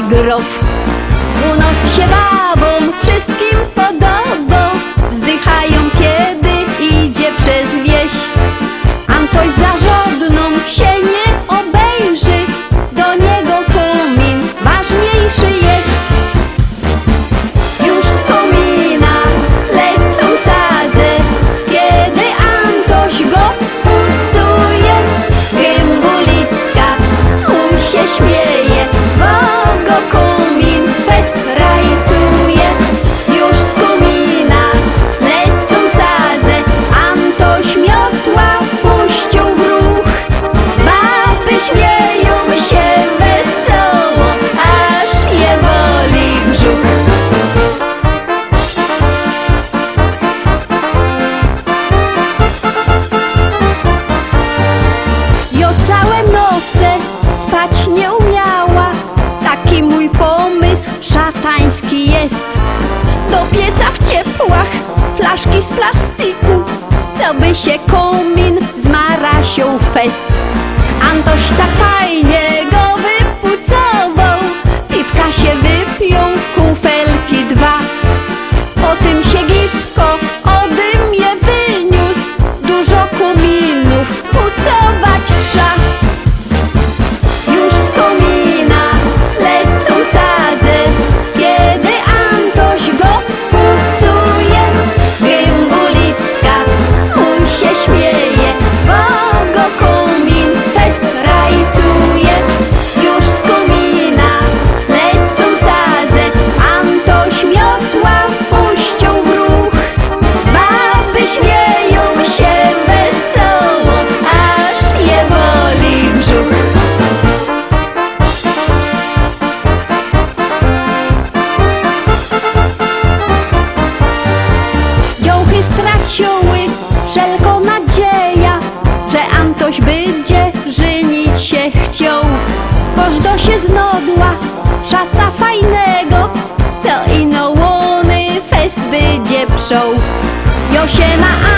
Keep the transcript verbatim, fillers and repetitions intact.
grof. Unos się babom wszystkim podobą, wzdychają kiedy idzie przez wieś. Antoś za żadną się nie obejrzy, do niego komin ważniejszy jest. Już z komina lecą sadze, kiedy Antoś go pucuje. Gębulicka mu się śmieje, bo go komin fest rajcuje. Już z komina lecą sadze, Antoś miotła puścił w ruch. Baby śmieją się wesoło, aż je boli brzuch. Jo całe noce spać nie umiała, taki mój pomysł szatański jest. Do pieca w ciepłach flaszki z plastiku, to by się komin zmaraził fest. Antoś tak fajnie go wypucował, piwka się wypiją, kufelki dwa. Potem się gipko o dym je wyniósł, dużo kominów pucować trza. Już z komina lecą sadze, kiedy Antoś go pucuje. Gębulicka mu się śmieje, bo go komin fest rajcuje. Już z komina lecą sadze, Antoś miotła puścił w ruch. Baby śmieją się wesoło, aż je boli brzuch. Dziołchy straciły wszelką nadzieja, że Antoś będzie żenić się chciał. Boż do się znodła szaca fajnego, co ino łony fest będzie pszą. Jo się na